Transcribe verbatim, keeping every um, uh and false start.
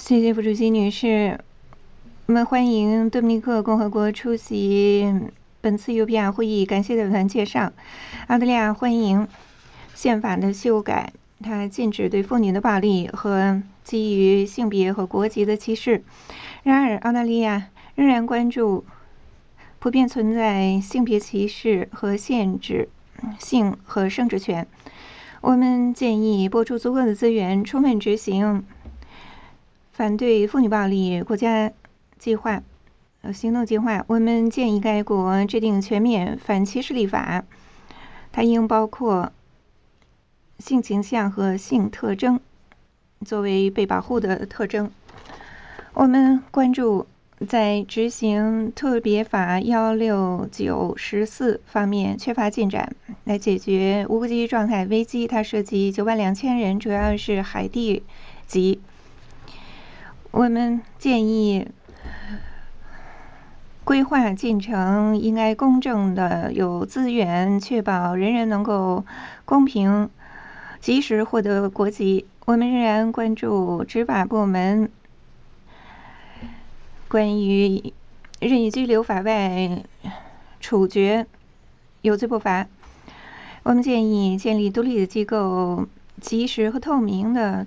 谢谢副主席女士。我们欢迎多米尼克共和国出席本次 U P R 会议，感谢代表团介绍。澳大利亚欢迎宪法的修改，它禁止对妇女的暴力和基于性别和国籍的歧视。然而，澳大利亚仍然关注普遍存在性别歧视和限制性和生殖权。我们建议拨出足够的资源，充分执行反对妇女暴力国家计划呃行动计划。我们建议该国制定全面反歧视立法，它应包括性倾向和性特征作为被保护的特征。我们关注在执行特别法幺六九十四方面缺乏进展，来解决无国籍状态危机。它涉及九万两千人，主要是海地籍。我们建议规划进程应该公正的有资源，确保人人能够公平及时获得国籍。我们仍然关注执法部门关于任意拘留、法外处决、有罪不罚。我们建议建立独立的机构，及时和透明的